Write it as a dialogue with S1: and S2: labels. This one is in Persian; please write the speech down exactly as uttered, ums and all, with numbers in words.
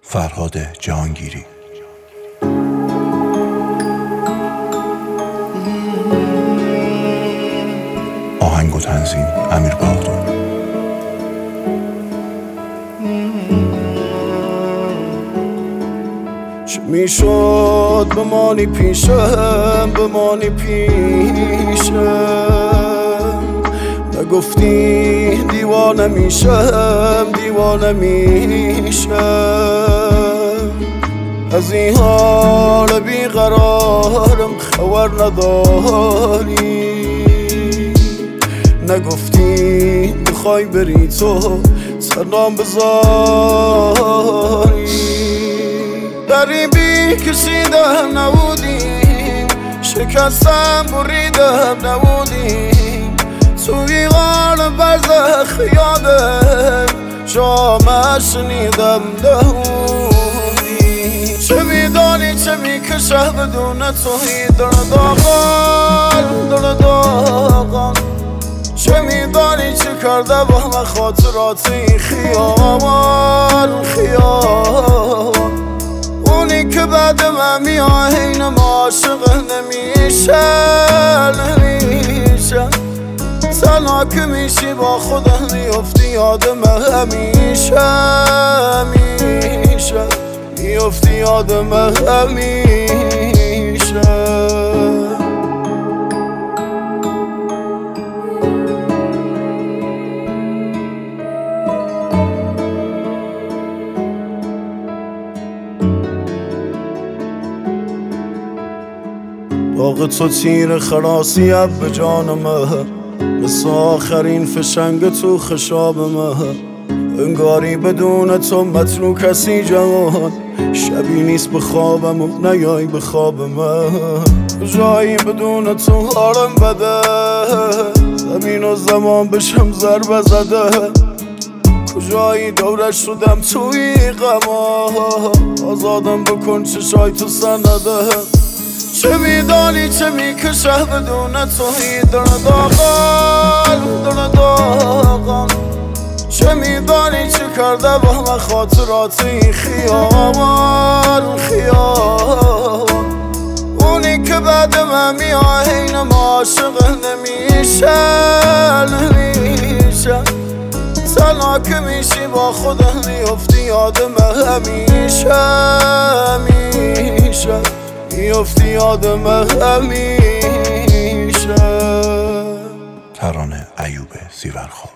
S1: فرهاد جهانگیری. آهنگ و تنظیم امیر بهادر.
S2: چه میشد بمانی پیشم، بمانی پیشم، نگفتی دیوانه میشم، دیوانه میشم. از این حال بیقرارم خبر نداری، نگفتی میخوای بری تو سرنام بذاری. غریبی کشیدم نبودی، شکستم بریدم نبودی، توی غار برزخ یادم جامعه شنیدم نبودی. چه میدانی چه میکشه بدون توی درد آقان، درد آقان. چه میدانی چه کرده با همه خاطراتی خیابان، خیابان. اونی که بعد من میاد این ما عاشق نمیشه، نمیشه. تنها که میشی با خودم میافتی یادم همیشه، همیشه. میافتی یادم همیشه. داغ تو تیر خلاصی به جان من، مثل آخرین فشنگ تو خشاب من. انگاری بدون تو متنو کسی جوان، شبی نیست به خوابم و نیایی به خواب من. کجایی بدون تو حالم بده، زمین و زمان بشم ضربه زده. کجایی دورش شدم توی غما، آزادم بکن چشای تو سنده. چه میدانی چه میکشه بدون توی درد آقان، درد آقان. چه میدانی چه کرده با همه خاطراتی خیابان، خیابان. اونی که بعد من میاد این ما عاشق نمیشه، نمیشه. تنها که میشی با خودم میافتی یادم همیشه، همیشه. میافتی یادم همیشه.
S1: ترانه ایوب زیورخواب.